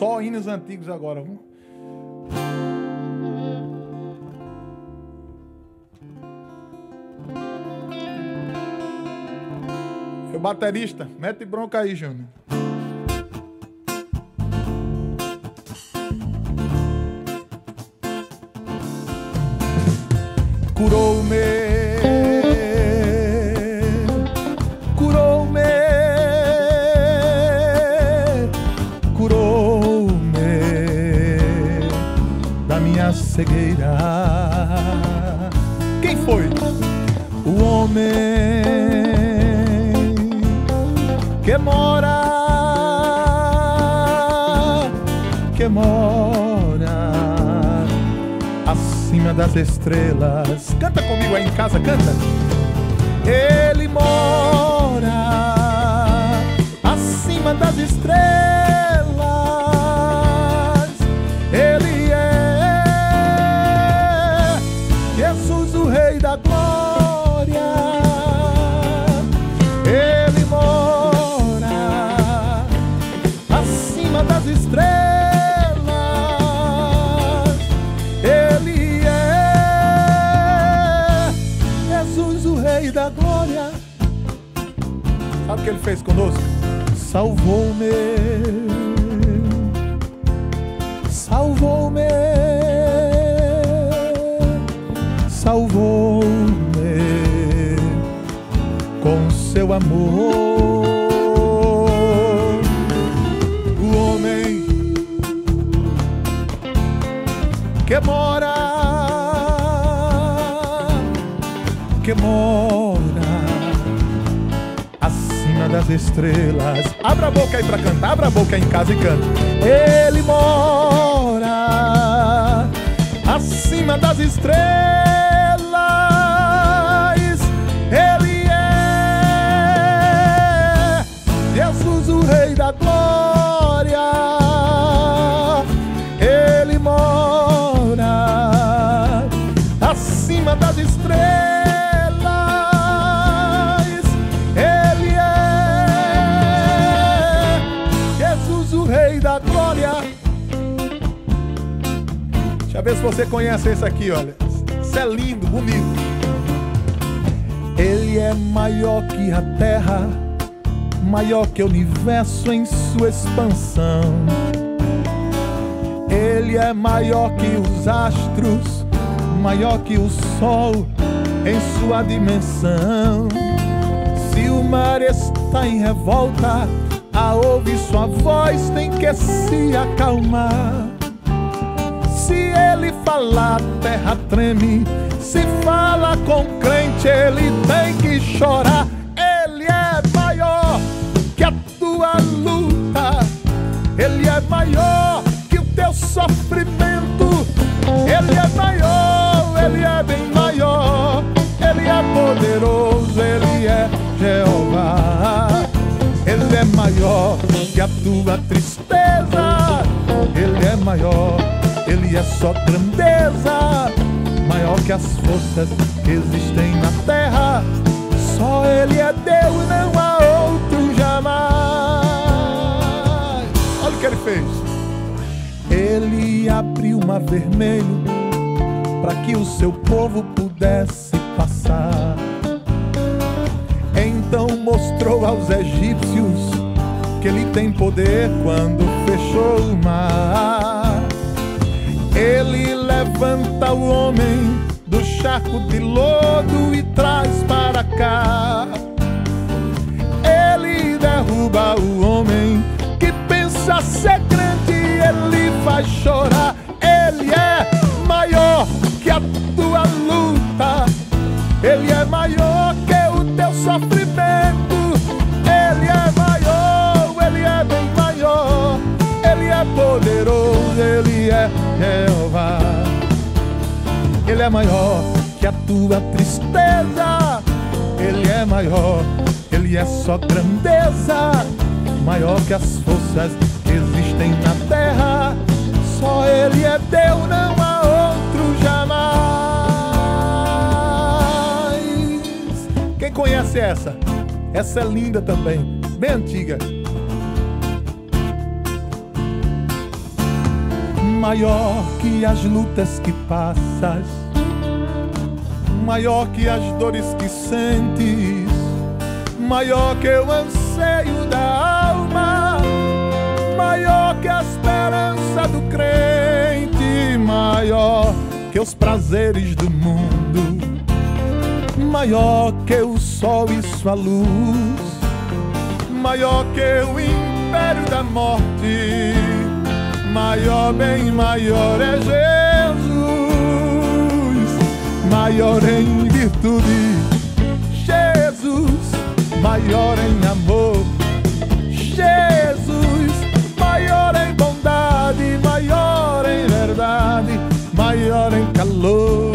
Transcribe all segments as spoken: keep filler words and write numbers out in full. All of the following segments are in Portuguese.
Só hinos antigos agora. Vamos. Meu baterista, mete bronca aí, Júnior. Curou-me, curou-me, curou-me da minha cegueira. Quem foi? O homem que mora, que mora acima das estrelas. Canta comigo aí em casa, canta. Ele mora acima das estrelas. Ele é Jesus, o Rei da Glória. Ele mora acima das estrelas. Da glória. Sabe o que ele fez conosco? Salvou-me, salvou-me, salvou-me com seu amor. O homem que mora, que mora acima das estrelas. Abra a boca aí pra cantar, abra a boca aí em casa e canta. Ele mora acima das estrelas. Ele é Jesus, o Rei da Glória. Ele mora acima das estrelas. Deixa eu ver se você conhece esse aqui, olha. Isso é lindo, bonito. Ele é maior que a terra, maior que o universo em sua expansão. Ele é maior que os astros, maior que o sol em sua dimensão. Se o mar está em revolta, a ouvir sua voz tem que se acalmar. Se ele falar, a terra treme. Se fala com crente, ele tem que chorar. Ele é maior que a tua luta. Ele é maior que o teu sofrimento. Ele é maior, ele é bem maior. Ele é poderoso, ele é Jeová. Ele é maior que a tua tristeza. Ele é maior, ele é só grandeza. Maior que as forças que existem na terra. Só ele é Deus, não há outro jamais. Olha o que ele fez. Ele abriu o mar vermelho para que o seu povo pudesse passar. Então mostrou aos egípcios que ele tem poder quando fechou o mar. Ele levanta o homem do charco de lodo e traz para cá. Ele derruba o homem que pensa ser grande, ele faz chorar. Ele é maior que a tua luta. Ele é maior que o teu sofrimento. Ele é maior, ele é bem maior. Ele é poderoso, ele é Jeová. Ele é maior que a tua tristeza. Ele é maior, ele é só grandeza. Maior que as forças que existem na terra. Só ele é Deus, não há outro jamais. Quem conhece essa? Essa é linda também, bem antiga. maior que as lutas que passas, maior que as dores que sentes, maior que o anseio da alma, maior que a esperança do crente, maior que os prazeres do mundo, maior que o sol e sua luz, maior que o império da morte, maior, bem maior é Jesus, maior em virtude, Jesus, maior em amor, Jesus, maior em bondade, maior em verdade, maior em calor,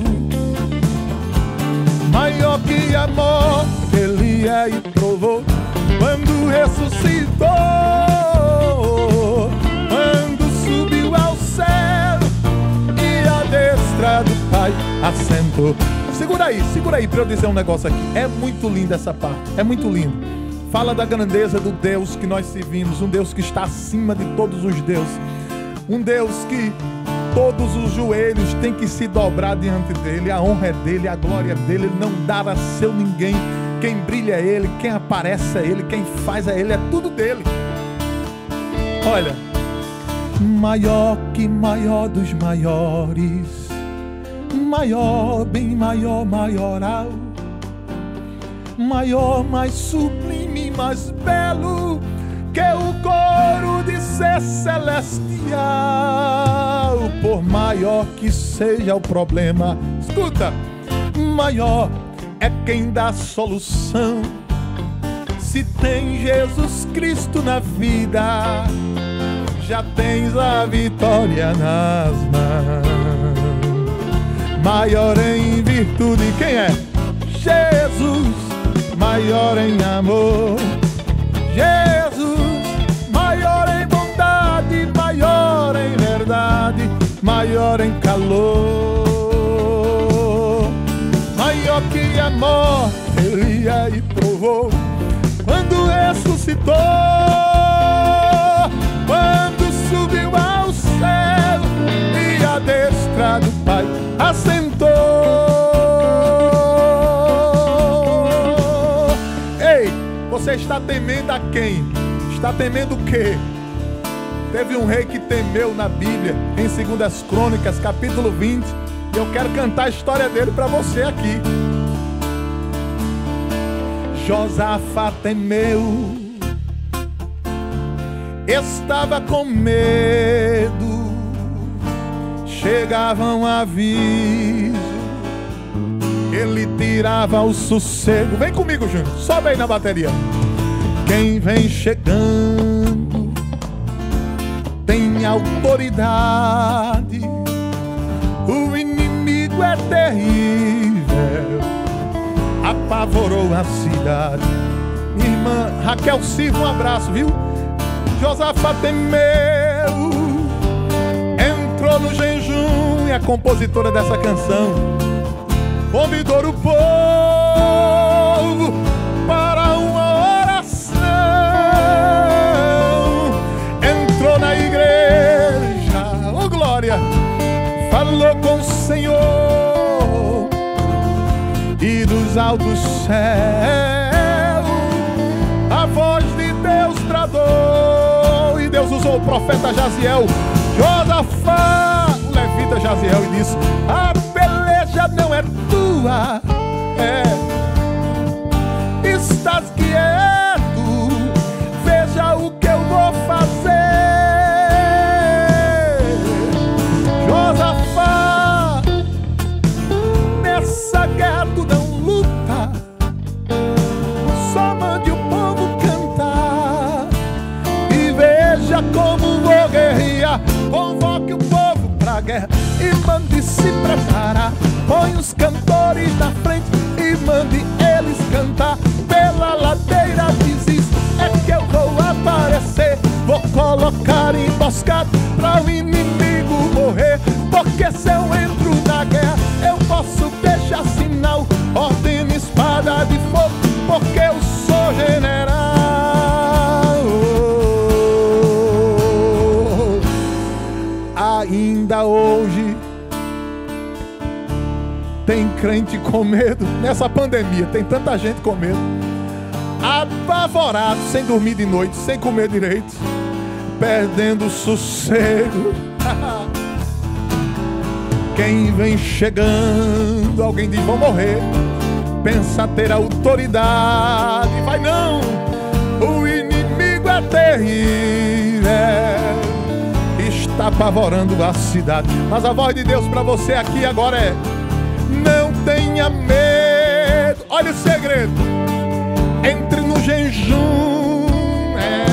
maior que amor, ele é e provou quando ressuscitou, quando subiu ao céu e à destra do Pai assentou. Segura aí, segura aí pra eu dizer um negócio aqui. É muito linda essa parte, é muito lindo. Fala da grandeza do Deus que nós servimos, um Deus que está acima de todos os deuses, um Deus que todos os joelhos têm que se dobrar diante dele, a honra é dele, a glória é dele, ele não dá a seu ninguém. Quem brilha é ele, quem aparece é ele, quem faz é ele, é tudo dele. Olha, maior que maior dos maiores, maior, bem maior, maioral, maior, mais sublime, mais belo que o coro de ser celestial. Por maior que seja o problema, escuta, maior é quem dá solução. Se tem Jesus Cristo na vida, já tens a vitória nas mãos. Maior em virtude, quem é? Jesus, maior em amor, Jesus, maior em bondade, maior em verdade, maior em calor, maior que amor, ele aí provou quando ressuscitou, quando subiu ao céu e à destra do Pai assentou. Ei, você está temendo a quem? Está temendo o quê? Teve um rei que temeu na Bíblia, em Segundas Crônicas, capítulo vinte, e eu quero cantar a história dele para você aqui. Josafá temeu, estava com medo, chegavam aviso, ele tirava o sossego. Vem comigo, Júnior, sobe aí na bateria. Quem vem chegando tem autoridade, o inimigo é terrível, apavorou a cidade. Minha irmã Raquel Silva, um abraço, viu? Josafá temeu, entrou no jejum, e a compositora dessa canção convidou o povo para uma oração. Entrou na igreja, oh glória, falou com o Senhor, e dos altos céus a voz de Deus bradou, e Deus usou o profeta Jaziel, Josafá, o levita Jaziel, e disse: a peleja não é tua, é, estás quieto, veja o que eu vou fazer. Josafá, nessa guerra tu não luta, só mande o povo cantar, e veja como vou guerrear. Convoque o povo pra guerra e mande se preparar. Põe os cantores na frente e mande eles cantar. Pela ladeira diz: é que eu vou aparecer. Vou colocar emboscado pra o inimigo morrer. Porque se eu entro na guerra, eu posso deixar sinal. Ordena espada de fogo, porque eu sou general. Ainda hoje tem crente com medo. Nessa pandemia tem tanta gente com medo, apavorado, sem dormir de noite, sem comer direito, perdendo o sossego. Quem vem chegando, alguém diz vão morrer, pensa ter autoridade. Vai não, o inimigo é terrível, está apavorando a cidade. Mas a voz de Deus para você aqui agora é: não tenha medo. Olha o segredo: entre no jejum, é.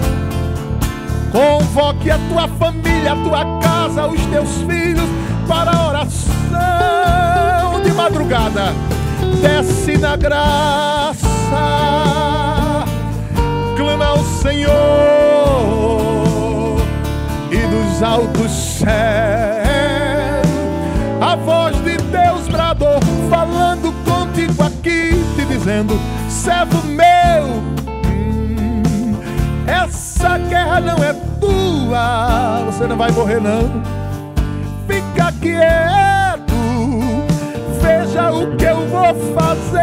Convoque a tua família, a tua casa, os teus filhos para a oração de madrugada. Desce na graça, clama ao Senhor, e dos altos céus a voz de Deus bradou, falando contigo aqui, te dizendo: servo meu, hum, essa guerra não é tua, você não vai morrer não. Fica quieto, veja o que eu vou fazer.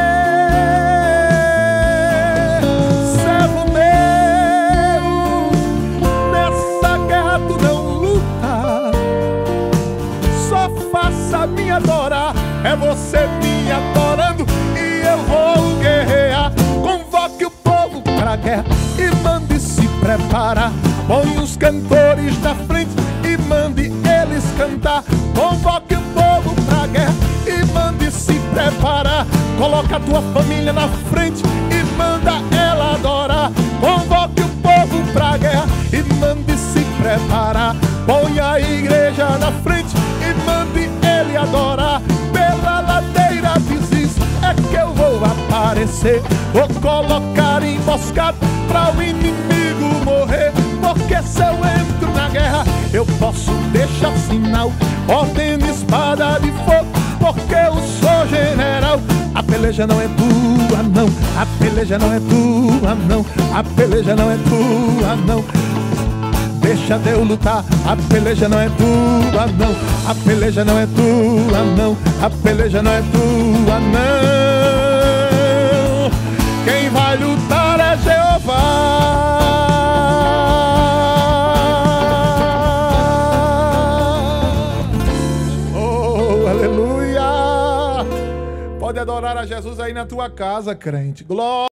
Servo meu, nessa guerra tu não luta, só faça me adorar. É você me adorando e eu vou guerrear. Convoque o povo para a guerra e mande se preparar. Põe os cantores na frente e mande eles cantar. Convoque o povo pra guerra e mande se preparar. Coloca a tua família na frente e manda ela adorar. Convoque o povo pra guerra e mande se preparar. Põe a igreja na frente e mande ele adorar. Pela ladeira Ziz é que eu vou aparecer. Vou colocar emboscado pra o inimigo morrer. Porque se eu entro na guerra, eu posso deixar sinal, ordeno espada de fogo, porque eu sou general. A peleja não é tua não, a peleja não é tua não, a peleja não é tua não. Deixa Deus lutar, a peleja não é tua não, a peleja não é tua não, a peleja não é tua não. Quem vai lutar é Jeová. Pode adorar a Jesus aí na tua casa, crente. Glória.